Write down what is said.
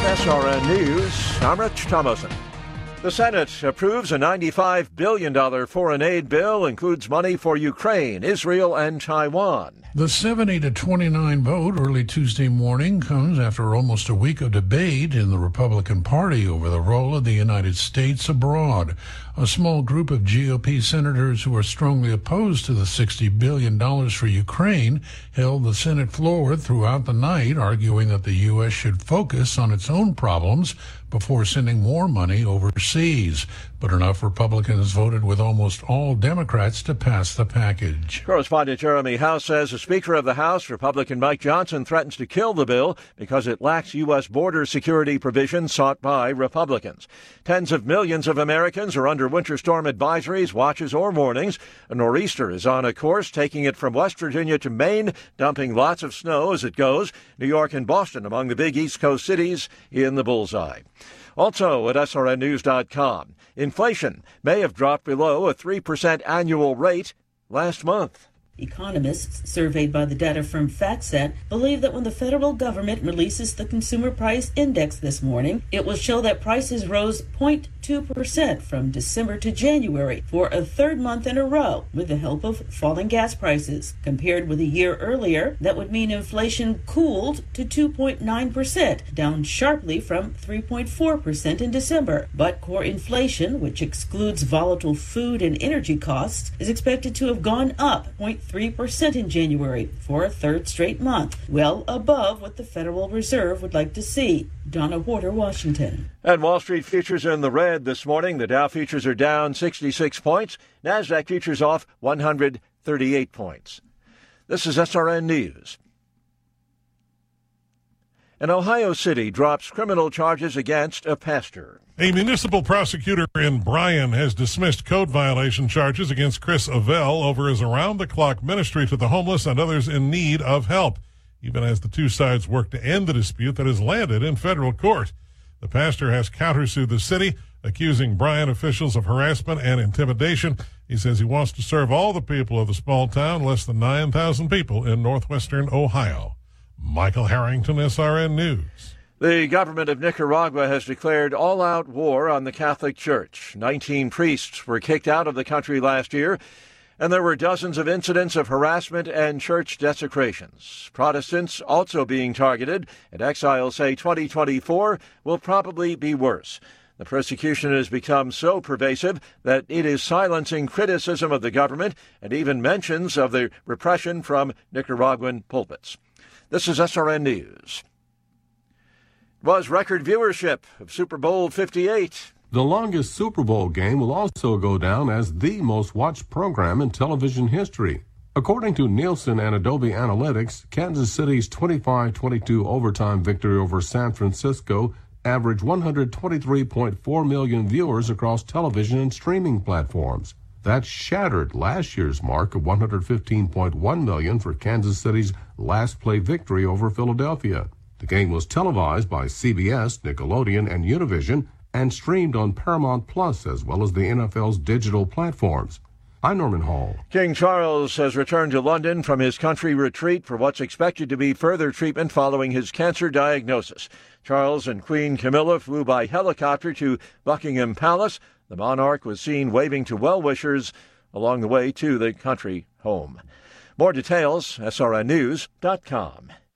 SRN News, I'm Rich Thomason. The Senate approves a $95 billion foreign aid bill, includes money for Ukraine, Israel, and Taiwan. The 70-29 vote early Tuesday morning comes after almost a week of debate in the Republican Party over the role of the United States abroad. A small group of GOP senators who are strongly opposed to the $60 billion for Ukraine held the Senate floor throughout the night, arguing that the U.S. should focus on its own problems before sending more money overseas. But enough Republicans voted with almost all Democrats to pass the package. Correspondent Jeremy House says the Speaker of the House, Republican Mike Johnson, threatens to kill the bill because it lacks U.S. border security provisions sought by Republicans. Tens of millions of Americans are under winter storm advisories, watches, or warnings. A nor'easter is on a course, taking it from West Virginia to Maine, dumping lots of snow as it goes. New York and Boston among the big East Coast cities in the bullseye. Also at srnnews.com, inflation may have dropped below a 3% annual rate last month. Economists surveyed by the data firm FactSet believe that when the federal government releases the Consumer Price Index this morning, it will show that prices rose 0.2% from December to January for a third month in a row with the help of falling gas prices. Compared with a year earlier, that would mean inflation cooled to 2.9%, down sharply from 3.4% in December. But core inflation, which excludes volatile food and energy costs, is expected to have gone up 0.3% in January for a third straight month, well above what the Federal Reserve would like to see. Donna Warder, Washington. And Wall Street futures are in the red this morning. The Dow futures are down 66 points. NASDAQ futures off 138 points. This is SRN News. An Ohio city drops criminal charges against a pastor. A municipal prosecutor in Bryan has dismissed code violation charges against Chris Avell over his around-the-clock ministry to the homeless and others in need of help, even as the two sides work to end the dispute that has landed in federal court. The pastor has countersued the city, accusing Bryan officials of harassment and intimidation. He says he wants to serve all the people of the small town, less than 9,000 people in northwestern Ohio. Michael Harrington, SRN News. The government of Nicaragua has declared all-out war on the Catholic Church. 19 priests were kicked out of the country last year, and there were dozens of incidents of harassment and church desecrations. Protestants also being targeted, and exiles say 2024 will probably be worse. The persecution has become so pervasive that it is silencing criticism of the government and even mentions of the repression from Nicaraguan pulpits. This is SRN News. It was record viewership of Super Bowl 58. The longest Super Bowl game will also go down as the most watched program in television history. According to Nielsen and Adobe Analytics, Kansas City's 25-22 overtime victory over San Francisco averaged 123.4 million viewers across television and streaming platforms. That shattered last year's mark of 115.1 million for Kansas City's last play victory over Philadelphia. The game was televised by CBS, Nickelodeon, and Univision, and streamed on Paramount Plus as well as the NFL's digital platforms. I'm Norman Hall. King Charles has returned to London from his country retreat for what's expected to be further treatment following his cancer diagnosis. Charles and Queen Camilla flew by helicopter to Buckingham Palace. The monarch was seen waving to well-wishers along the way to the country home. More details, srnnews.com.